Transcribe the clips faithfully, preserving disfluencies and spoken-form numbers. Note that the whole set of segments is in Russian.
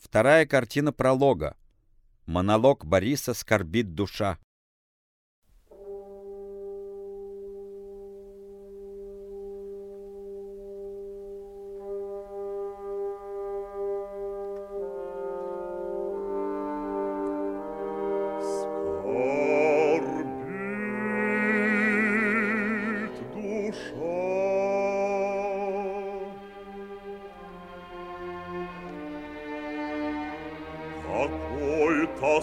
Вторая картина пролога. Монолог Бориса «Скорбит душа». Какой-то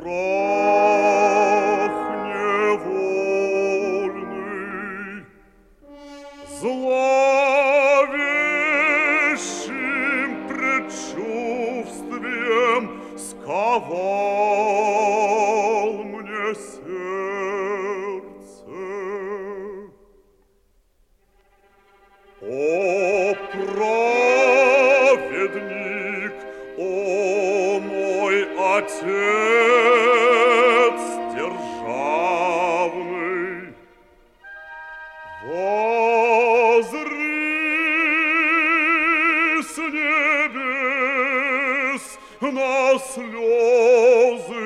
страх невольный, зловещим предчувствием сковал мне сердце. О, праведник, о, мой Отец державный, воззри с небес на слезы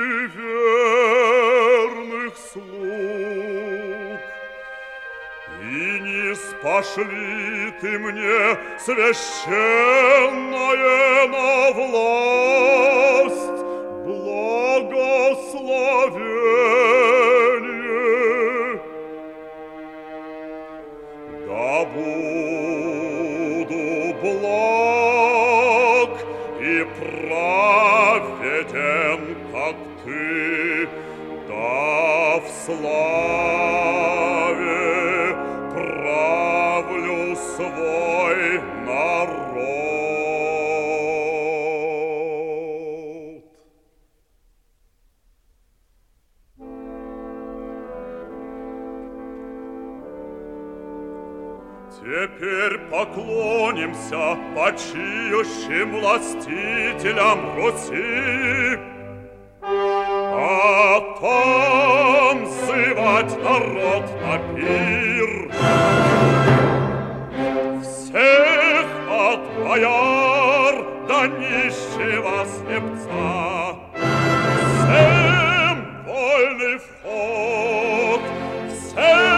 верных слуг, и не спошли ты мне священное на власть благословение. Да буду благ и праведен, как ты, да в славе правлю свой народ. Теперь поклонимся почиющим властителям Руси, а там зывать народ на пир. Всех от бояр до нищего слепца, всем вольный вход, всем